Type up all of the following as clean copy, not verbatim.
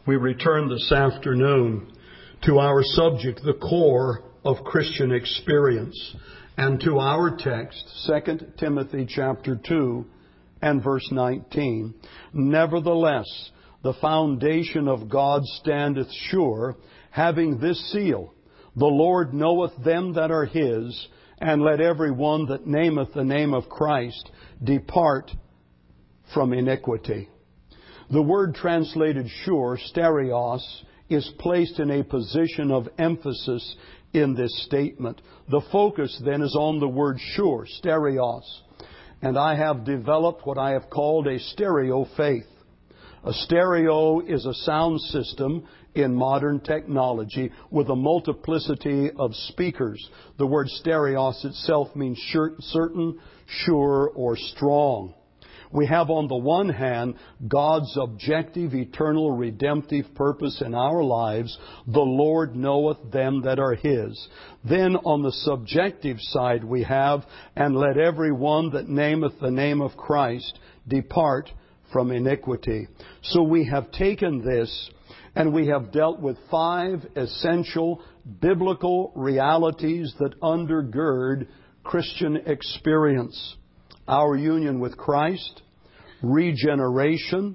We return this afternoon to our subject, the core of Christian experience, and to our text, 2 Timothy chapter 2 and verse 19. Nevertheless, the foundation of God standeth sure, having this seal, the Lord knoweth them that are His, and let every one that nameth the name of Christ depart from iniquity. The word translated sure, stereos, is placed in a position of emphasis in this statement. The focus then is on the word sure, stereos. And I have developed what I have called a stereo faith. A stereo is a sound system in modern technology with a multiplicity of speakers. The word stereos itself means certain, sure, or strong. We have on the one hand God's objective, eternal, redemptive purpose in our lives. The Lord knoweth them that are His. Then on the subjective side we have, and let every one that nameth the name of Christ depart from iniquity. So we have taken this and we have dealt with 5 essential biblical realities that undergird Christian experience. Our union with Christ, regeneration,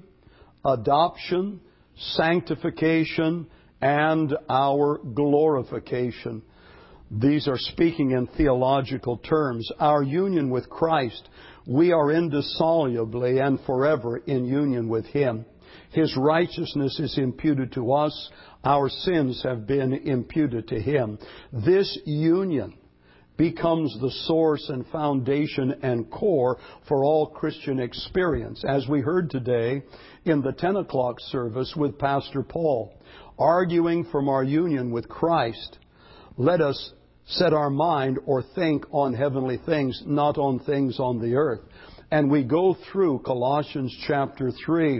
adoption, sanctification, and our glorification. These are speaking in theological terms. Our union with Christ, we are indissolubly and forever in union with Him. His righteousness is imputed to us. Our sins have been imputed to Him. This union becomes the source and foundation and core for all Christian experience. As we heard today in the 10 o'clock service with Pastor Paul, arguing from our union with Christ, let us set our mind or think on heavenly things, not on things on the earth. And we go through Colossians chapter 3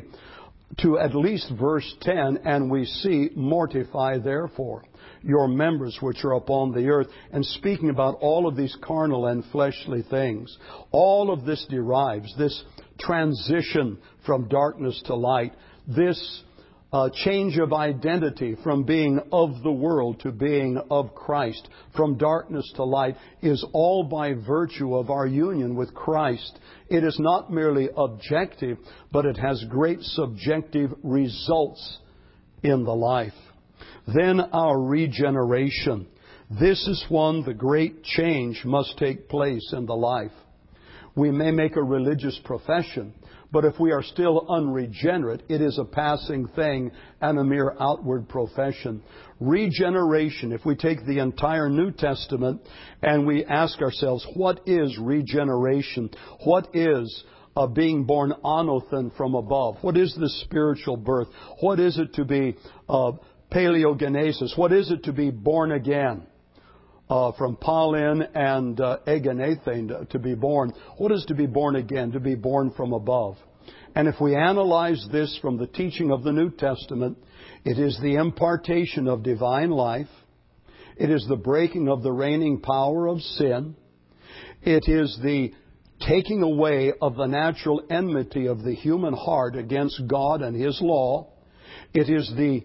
to at least verse 10, and we see, mortify therefore your members which are upon the earth, and speaking about all of these carnal and fleshly things. All of this derives, this transition from darkness to light, this change of identity from being of the world to being of Christ, from darkness to light, is all by virtue of our union with Christ. It is not merely objective, but it has great subjective results in the life. Then our regeneration. This is when the great change must take place in the life. We may make a religious profession, but if we are still unregenerate, it is a passing thing and a mere outward profession. Regeneration, if we take the entire New Testament and we ask ourselves, what is regeneration? What is being born anothen from above? What is the spiritual birth? What is it to be paleogenesis? What is it to be born again? From Pauline and egenethein, to be born. What is to be born again? To be born from above. And if we analyze this from the teaching of the New Testament, it is the impartation of divine life. It is the breaking of the reigning power of sin. It is the taking away of the natural enmity of the human heart against God and His law. It is the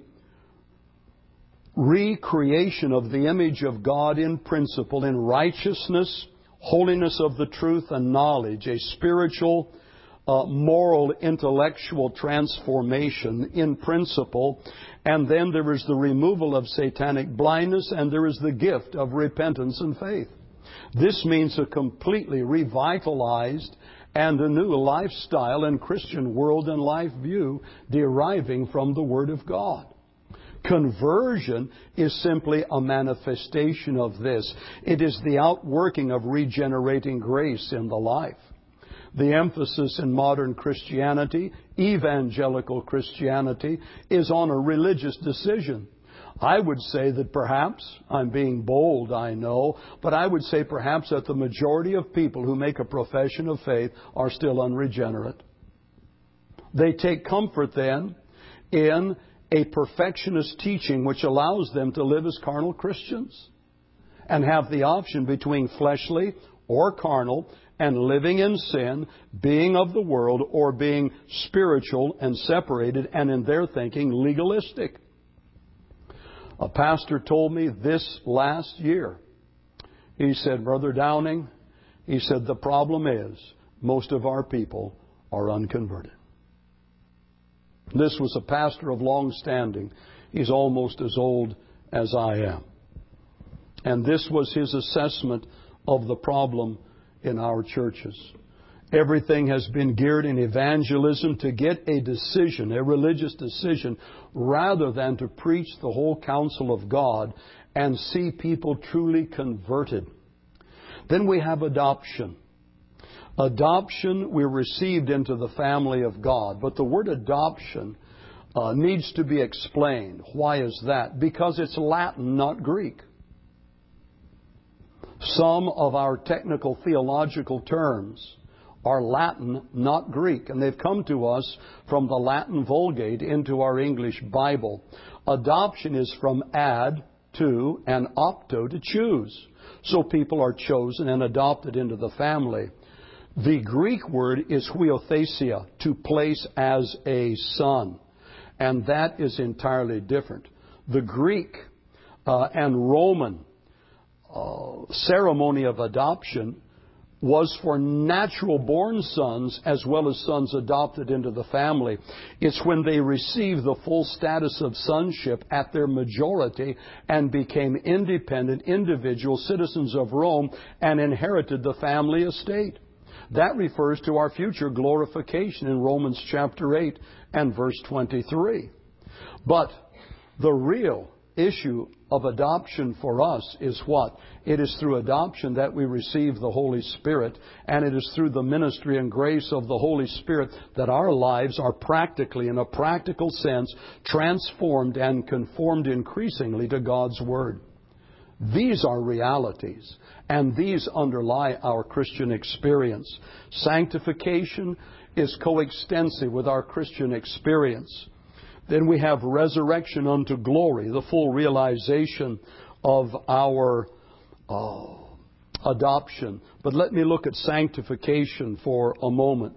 recreation of the image of God in principle, in righteousness, holiness of the truth, and knowledge, a spiritual, moral, intellectual transformation in principle. And then there is the removal of satanic blindness, and there is the gift of repentance and faith. This means a completely revitalized and a new lifestyle and Christian world and life view deriving from the Word of God. Conversion is simply a manifestation of this. It is the outworking of regenerating grace in the life. The emphasis in modern Christianity, evangelical Christianity, is on a religious decision. I would say that perhaps, I'm being bold, I know, but I would say perhaps that the majority of people who make a profession of faith are still unregenerate. They take comfort then in a perfectionist teaching which allows them to live as carnal Christians and have the option between fleshly or carnal and living in sin, being of the world, or being spiritual and separated and in their thinking legalistic. A pastor told me this last year, he said, Brother Downing, he said, the problem is most of our people are unconverted. This was a pastor of long standing. He's almost as old as I am. And this was his assessment of the problem in our churches. Everything has been geared in evangelism to get a decision, a religious decision, rather than to preach the whole counsel of God and see people truly converted. Then we have adoption. Adoption, we're received into the family of God. But the word adoption needs to be explained. Why is that? Because it's Latin, not Greek. Some of our technical theological terms are Latin, not Greek, and they've come to us from the Latin Vulgate into our English Bible. Adoption is from ad, to, and opto, to choose. So people are chosen and adopted into the family. The Greek word is huiothesia, to place as a son, and that is entirely different. The Greek and Roman ceremony of adoption was for natural born sons as well as sons adopted into the family. It's when they received the full status of sonship at their majority and became independent individual citizens of Rome and inherited the family estate. That refers to our future glorification in Romans chapter 8 and verse 23. But the real issue of adoption for us is what? It is through adoption that we receive the Holy Spirit, and it is through the ministry and grace of the Holy Spirit that our lives are practically, in a practical sense, transformed and conformed increasingly to God's Word. These are realities, and these underlie our Christian experience. Sanctification is coextensive with our Christian experience. Then we have resurrection unto glory, the full realization of our adoption. But let me look at sanctification for a moment.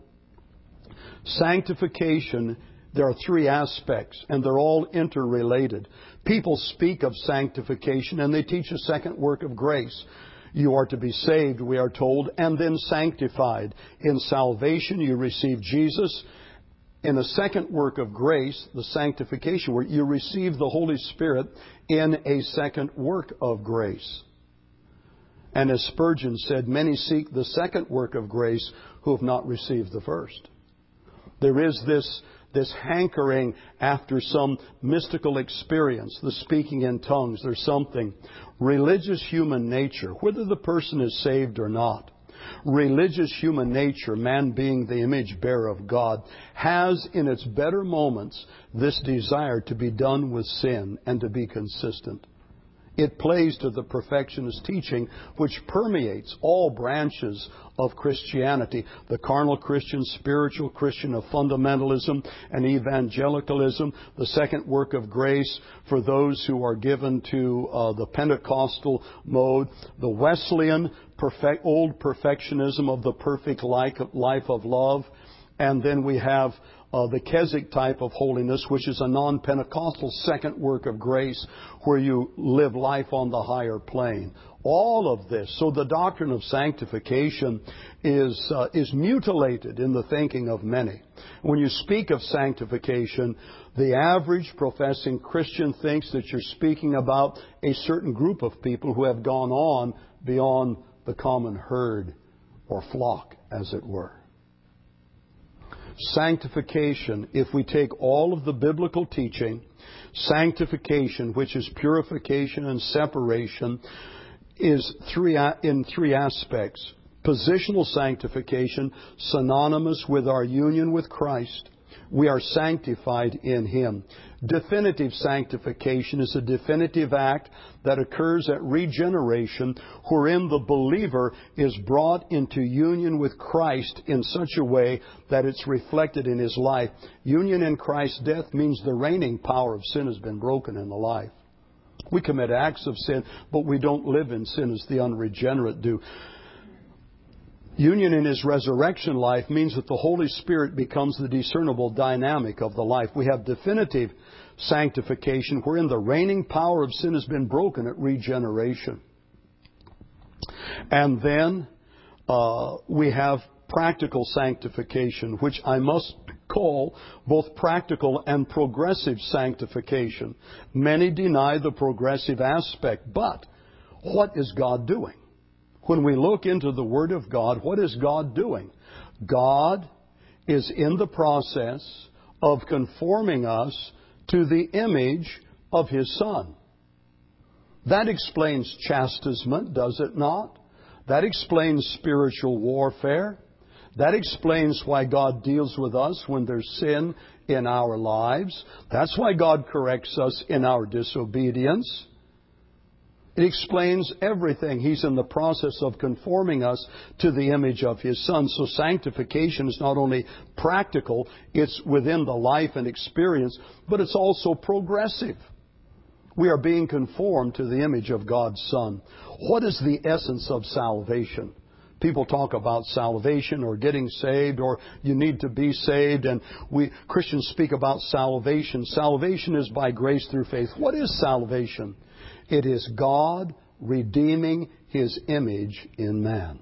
Sanctification, there are three aspects, and they're all interrelated. People speak of sanctification, and they teach a second work of grace. You are to be saved, we are told, and then sanctified. In salvation, you receive Jesus. In the second work of grace, the sanctification work, you receive the Holy Spirit in a second work of grace. And as Spurgeon said, many seek the second work of grace who have not received the first. There is this hankering after some mystical experience, the speaking in tongues. There's something. Religious human nature, whether the person is saved or not, religious human nature, man being the image bearer of God, has in its better moments this desire to be done with sin and to be consistent. It plays to the perfectionist teaching which permeates all branches of Christianity. The carnal Christian, spiritual Christian, of fundamentalism and evangelicalism. The second work of grace for those who are given to the Pentecostal mode. The Wesleyan old perfectionism of the perfect life of love. And then we have the Keswick type of holiness, which is a non-Pentecostal second work of grace, where you live life on the higher plane. All of this. So the doctrine of sanctification is mutilated in the thinking of many. When you speak of sanctification, the average professing Christian thinks that you're speaking about a certain group of people who have gone on beyond the common herd or flock, as it were. Sanctification, if we take all of the biblical teaching, sanctification, which is purification and separation, is in three aspects. Positional sanctification, synonymous with our union with Christ. We are sanctified in Him. Definitive sanctification is a definitive act that occurs at regeneration, wherein the believer is brought into union with Christ in such a way that it's reflected in his life. Union in Christ's death means the reigning power of sin has been broken in the life. We commit acts of sin, but we don't live in sin as the unregenerate do. Union in His resurrection life means that the Holy Spirit becomes the discernible dynamic of the life. We have definitive sanctification, wherein the reigning power of sin has been broken at regeneration. And then we have practical sanctification, which I must call both practical and progressive sanctification. Many deny the progressive aspect, but what is God doing? When we look into the Word of God, what is God doing? God is in the process of conforming us to the image of His Son. That explains chastisement, does it not? That explains spiritual warfare. That explains why God deals with us when there's sin in our lives. That's why God corrects us in our disobedience. It explains everything. He's in the process of conforming us to the image of His Son. So sanctification is not only practical, it's within the life and experience, but it's also progressive. We are being conformed to the image of God's Son. What is the essence of salvation? People talk about salvation or getting saved or you need to be saved, and we Christians speak about salvation. Salvation is by grace through faith. What is salvation? It is God redeeming His image in man.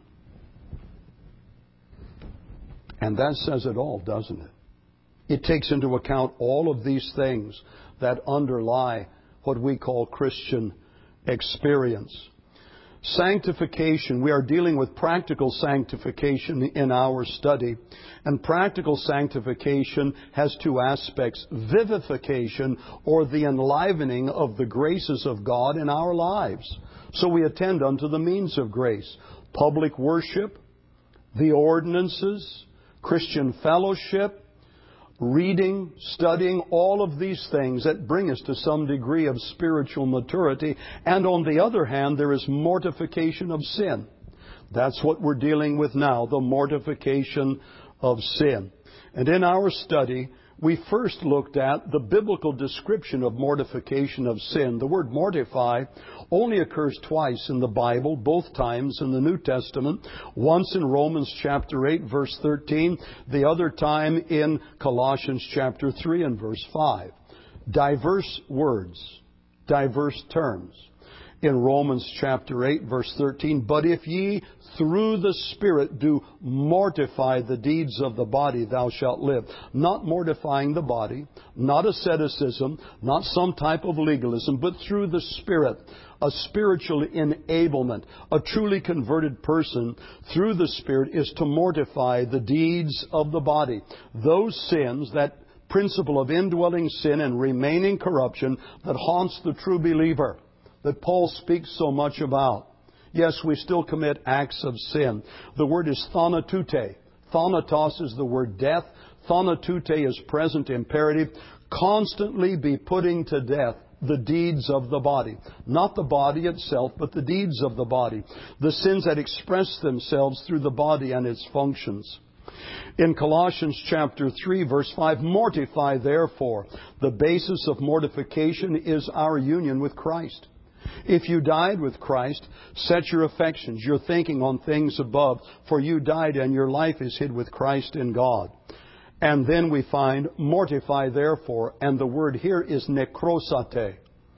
And that says it all, doesn't it? It takes into account all of these things that underlie what we call Christian experience. Sanctification, we are dealing with practical sanctification in our study. And practical sanctification has two aspects: vivification, or the enlivening of the graces of God in our lives. So we attend unto the means of grace: public worship, the ordinances, Christian fellowship, reading, studying, all of these things that bring us to some degree of spiritual maturity. And on the other hand, there is mortification of sin. That's what we're dealing with now, the mortification of sin. And in our study, we first looked at the biblical description of mortification of sin. The word mortify only occurs twice in the Bible, both times in the New Testament. Once in Romans chapter 8, verse 13. The other time in Colossians chapter 3 and verse 5. Diverse words, diverse terms. In Romans chapter 8, verse 13, but if ye through the Spirit do mortify the deeds of the body, thou shalt live. Not mortifying the body, not asceticism, not some type of legalism, but through the Spirit. A spiritual enablement. A truly converted person through the Spirit is to mortify the deeds of the body. Those sins, that principle of indwelling sin and remaining corruption that haunts the true believer, that Paul speaks so much about. Yes, we still commit acts of sin. The word is thanautute. Thanatos is the word death. Thanautute is present imperative. Constantly be putting to death the deeds of the body. Not the body itself, but the deeds of the body. The sins that express themselves through the body and its functions. In Colossians chapter 3, verse 5, mortify therefore. The basis of mortification is our union with Christ. If you died with Christ, set your affections, your thinking on things above, for you died and your life is hid with Christ in God. And then we find mortify therefore, and the word here is necrosate.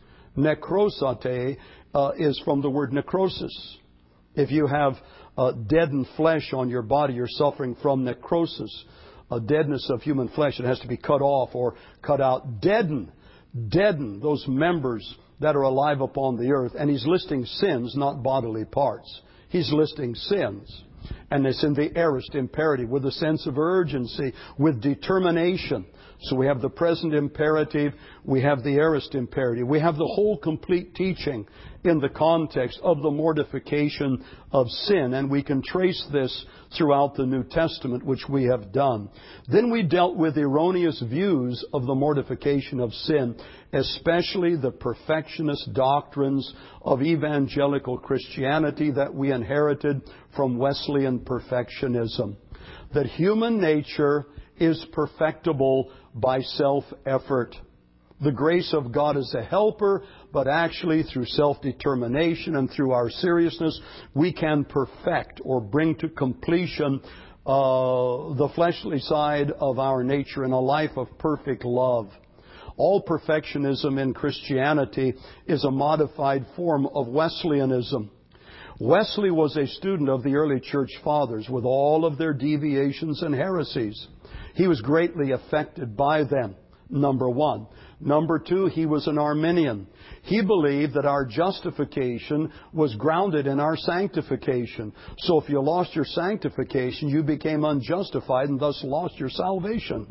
Necrosate is from the word necrosis. If you have deadened flesh on your body, you're suffering from necrosis, a deadness of human flesh. It has to be cut off or cut out. Deaden those members that are alive upon the earth. And he's listing sins, not bodily parts. He's listing sins. And it's in the aorist imperative, with a sense of urgency, with determination. So we have the present imperative, we have the aorist imperative. We have the whole complete teaching in the context of the mortification of sin. And we can trace this throughout the New Testament, which we have done. Then we dealt with erroneous views of the mortification of sin, especially the perfectionist doctrines of evangelical Christianity that we inherited from Wesleyan perfectionism. That human nature is perfectible by self-effort. the grace of God as a helper, but actually through self-determination and through our seriousness, we can perfect or bring to completion the fleshly side of our nature in a life of perfect love. All perfectionism in Christianity is a modified form of Wesleyanism. Wesley was a student of the early church fathers with all of their deviations and heresies. He was greatly affected by them, number one. Number two, he was an Arminian. He believed that our justification was grounded in our sanctification. So if you lost your sanctification, you became unjustified and thus lost your salvation.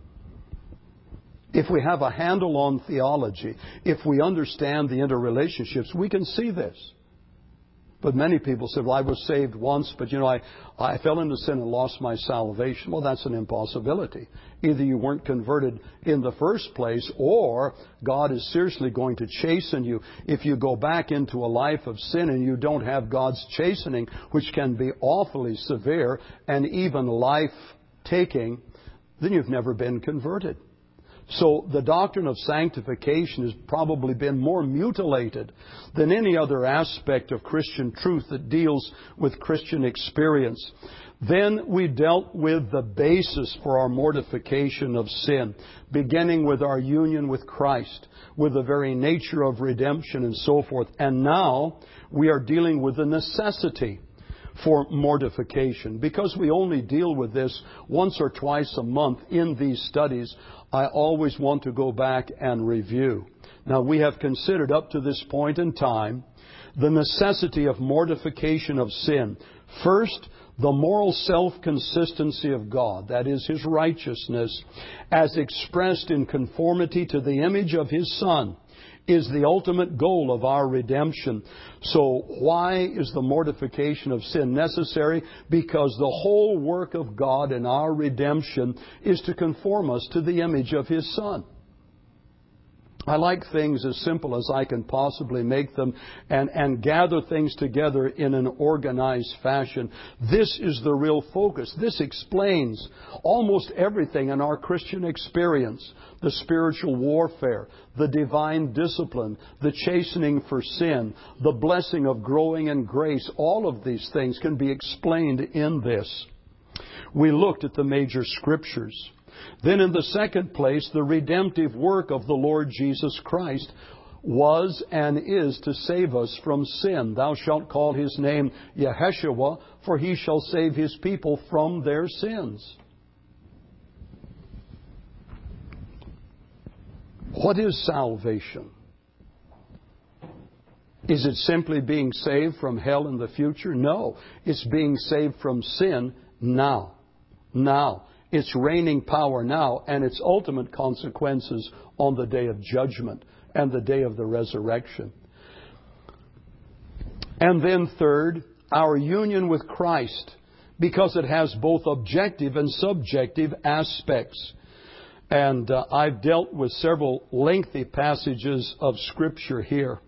If we have a handle on theology, if we understand the interrelationships, we can see this. But many people say, well, I was saved once, but I fell into sin and lost my salvation. Well, that's an impossibility. Either you weren't converted in the first place, or God is seriously going to chasten you. If you go back into a life of sin and you don't have God's chastening, which can be awfully severe and even life-taking, then you've never been converted. So the doctrine of sanctification has probably been more mutilated than any other aspect of Christian truth that deals with Christian experience. Then we dealt with the basis for our mortification of sin, beginning with our union with Christ, with the very nature of redemption and so forth. And now we are dealing with the necessity for mortification. Because we only deal with this once or twice a month in these studies, I always want to go back and review. Now, we have considered up to this point in time the necessity of mortification of sin. First, the moral self-consistency of God, that is, His righteousness, as expressed in conformity to the image of His Son, is the ultimate goal of our redemption. So why is the mortification of sin necessary? Because the whole work of God in our redemption is to conform us to the image of His Son. I like things as simple as I can possibly make them and gather things together in an organized fashion. This is the real focus. This explains almost everything in our Christian experience. The spiritual warfare, the divine discipline, the chastening for sin, the blessing of growing in grace. All of these things can be explained in this. We looked at the major scriptures. Then in the second place, the redemptive work of the Lord Jesus Christ was and is to save us from sin. Thou shalt call His name Yeshua, for He shall save His people from their sins. What is salvation? Is it simply being saved from hell in the future? No. It's being saved from sin now. Now. Its reigning power now and its ultimate consequences on the day of judgment and the day of the resurrection. And then third, our union with Christ, because it has both objective and subjective aspects. And I've dealt with several lengthy passages of Scripture here.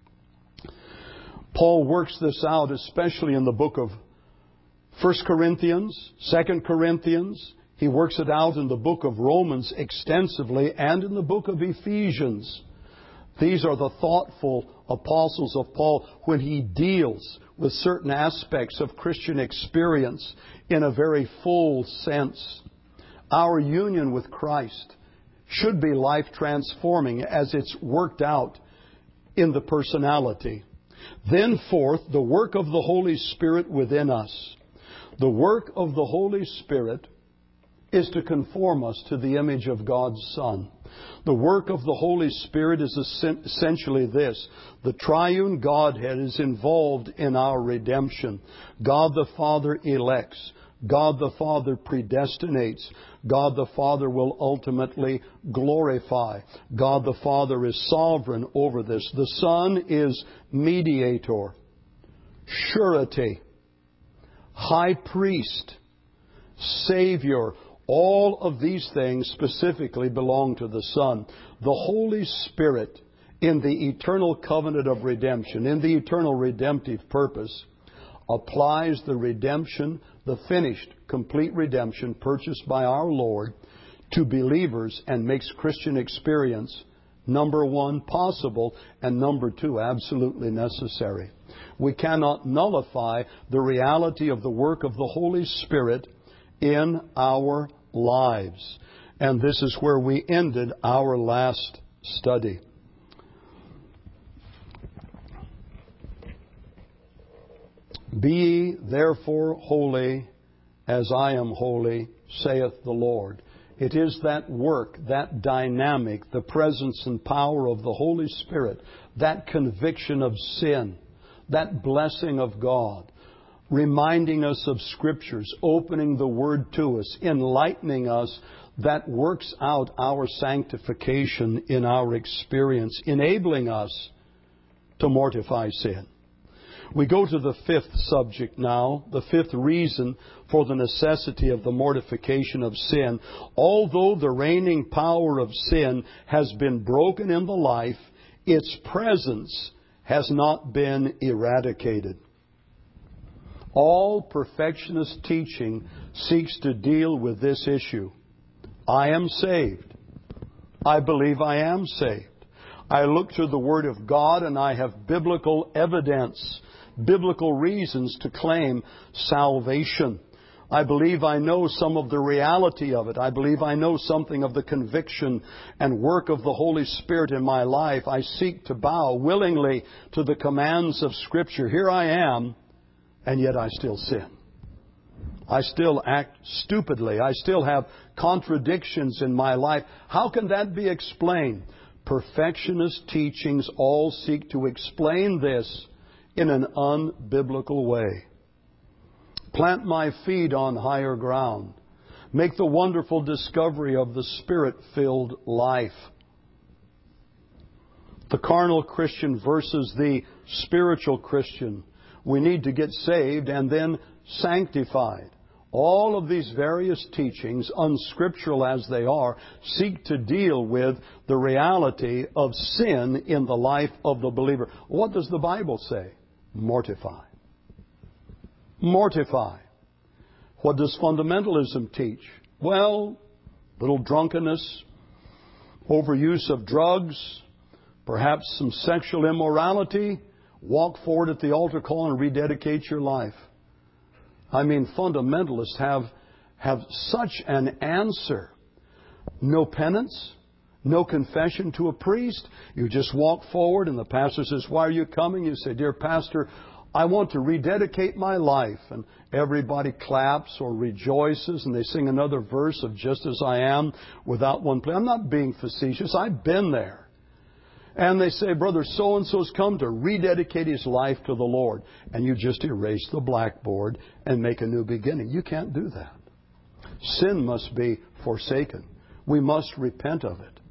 Paul works this out, especially in the book of 1 Corinthians, 2 Corinthians. He works it out in the book of Romans extensively and in the book of Ephesians. These are the thoughtful apostles of Paul when he deals with certain aspects of Christian experience in a very full sense. Our union with Christ should be life transforming as it's worked out in the personality. Then fourth, the work of the Holy Spirit within us. The work of the Holy Spirit is to conform us to the image of God's Son. The work of the Holy Spirit is essentially this. The triune Godhead is involved in our redemption. God the Father elects. God the Father predestinates. God the Father will ultimately glorify. God the Father is sovereign over this. The Son is mediator, surety, high priest, Savior. All of these things specifically belong to the Son. The Holy Spirit, in the eternal covenant of redemption, in the eternal redemptive purpose, applies the redemption, the finished, complete redemption purchased by our Lord, to believers and makes Christian experience Number one, possible. And number two, absolutely necessary. We cannot nullify the reality of the work of the Holy Spirit in our lives. And this is where we ended our last study. Be ye therefore holy, as I am holy, saith the Lord. It is that work, that dynamic, the presence and power of the Holy Spirit, that conviction of sin, that blessing of God, reminding us of Scriptures, opening the Word to us, enlightening us, that works out our sanctification in our experience, enabling us to mortify sin. We go to the fifth subject now, the fifth reason for the necessity of the mortification of sin. Although the reigning power of sin has been broken in the life, its presence has not been eradicated. All perfectionist teaching seeks to deal with this issue. I am saved. I believe I am saved. I look to the Word of God and I have biblical evidence, biblical reasons to claim salvation. I believe I know some of the reality of it. I believe I know something of the conviction and work of the Holy Spirit in my life. I seek to bow willingly to the commands of Scripture. Here I am, and yet I still sin. I still act stupidly. I still have contradictions in my life. How can that be explained? Perfectionist teachings all seek to explain this in an unbiblical way. Plant my feet on higher ground. Make the wonderful discovery of the Spirit-filled life. The carnal Christian versus the spiritual Christian. We need to get saved and then sanctified. All of these various teachings, unscriptural as they are, seek to deal with the reality of sin in the life of the believer. What does the Bible say? Mortify. Mortify. What does fundamentalism teach? Well, little drunkenness, overuse of drugs, perhaps some sexual immorality. Walk forward at the altar call and rededicate your life. I mean, fundamentalists have such an answer. No penance, no confession to a priest. You just walk forward and the pastor says, why are you coming? You say, dear pastor, I want to rededicate my life. And everybody claps or rejoices and they sing another verse of Just As I Am without one plea. I'm not being facetious. I've been there. And they say, brother so-and-so's come to rededicate his life to the Lord. And you just erase the blackboard and make a new beginning. You can't do that. Sin must be forsaken. We must repent of it.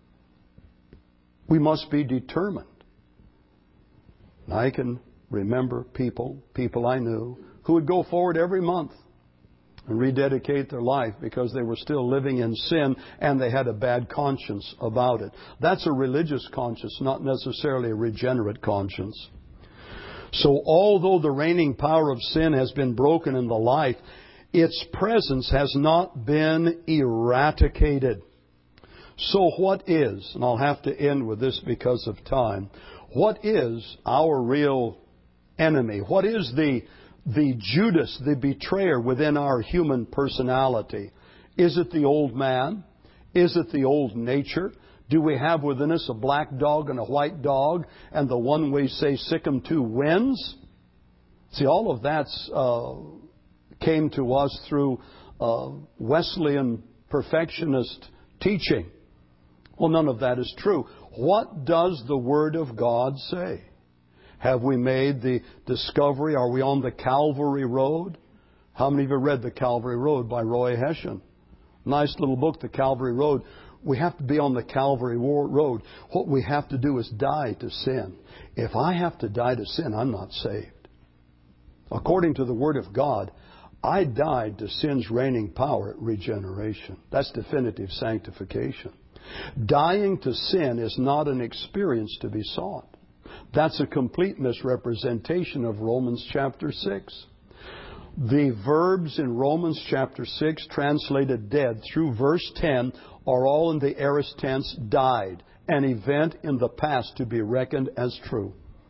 We must be determined. And I can remember people I knew, who would go forward every month and rededicate their life because they were still living in sin and they had a bad conscience about it. That's a religious conscience, not necessarily a regenerate conscience. So although the reigning power of sin has been broken in the life, its presence has not been eradicated. So what is, and I'll have to end with this because of time, what is our real enemy? What is the Judas, the betrayer within our human personality? Is it the old man? Is it the old nature? Do we have within us a black dog and a white dog, and the one we say sick 'em to wins? See, all of that came to us through Wesleyan perfectionist teaching. Well, none of that is true. What does the Word of God say? Have we made the discovery? Are we on the Calvary Road? How many of you read The Calvary Road by Roy Hession? Nice little book, The Calvary Road. We have to be on the Calvary Road. What we have to do is die to sin. If I have to die to sin, I'm not saved. According to the Word of God, I died to sin's reigning power at regeneration. That's definitive sanctification. Dying to sin is not an experience to be sought. That's a complete misrepresentation of Romans chapter 6. The verbs in Romans chapter 6 translated dead through verse 10 are all in the aorist tense, died, an event in the past to be reckoned as true.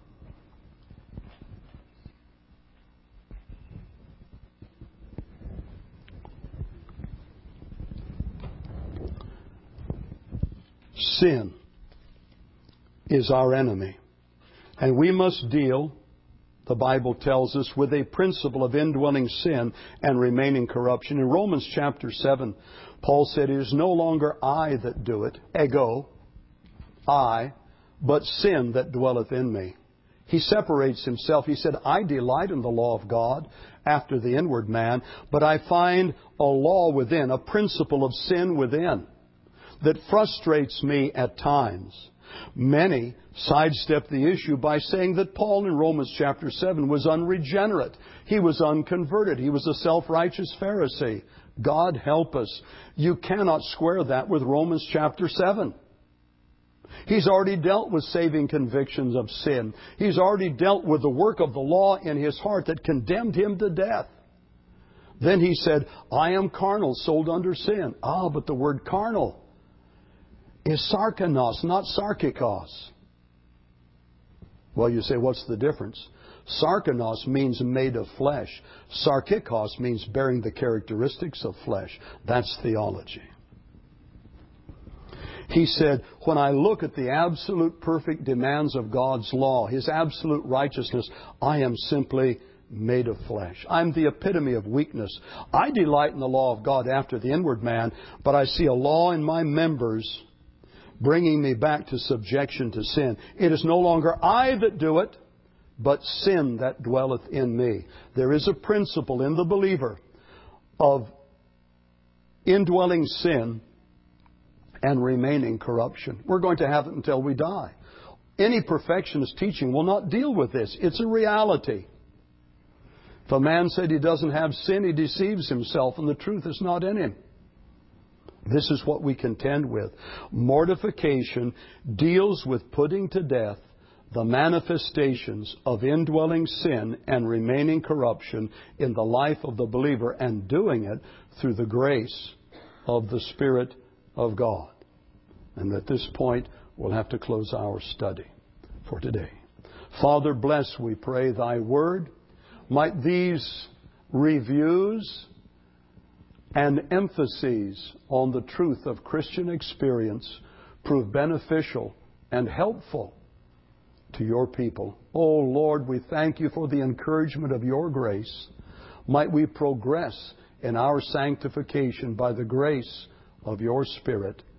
Sin is our enemy, and we must deal, the Bible tells us, with a principle of indwelling sin and remaining corruption. In Romans chapter 7, Paul said, "It is no longer I that do it, ego, I, but sin that dwelleth in me." He separates himself. He said, "I delight in the law of God after the inward man, but I find a law within, a principle of sin within, that frustrates me at times." Many sidestep the issue by saying that Paul in Romans chapter 7 was unregenerate. He was unconverted. He was a self-righteous Pharisee. God help us. You cannot square that with Romans chapter 7. He's already dealt with saving convictions of sin. He's already dealt with the work of the law in his heart that condemned him to death. Then he said, "I am carnal, sold under sin." But the word carnal is sarkanos, not sarkikos. Well, you say, what's the difference? Sarkanos means made of flesh. Sarkikos means bearing the characteristics of flesh. That's theology. He said, when I look at the absolute perfect demands of God's law, His absolute righteousness, I am simply made of flesh. I'm the epitome of weakness. I delight in the law of God after the inward man, but I see a law in my members bringing me back to subjection to sin. It is no longer I that do it, but sin that dwelleth in me. There is a principle in the believer of indwelling sin and remaining corruption. We're going to have it until we die. Any perfectionist teaching will not deal with this. It's a reality. If a man said he doesn't have sin, he deceives himself, and the truth is not in him. This is what we contend with. Mortification deals with putting to death the manifestations of indwelling sin and remaining corruption in the life of the believer, and doing it through the grace of the Spirit of God. And at this point, we'll have to close our study for today. Father, bless, we pray, Thy Word. Might these reviews and emphases on the truth of Christian experience prove beneficial and helpful to Your people. Oh Lord, we thank You for the encouragement of Your grace. Might we progress in our sanctification by the grace of Your Spirit.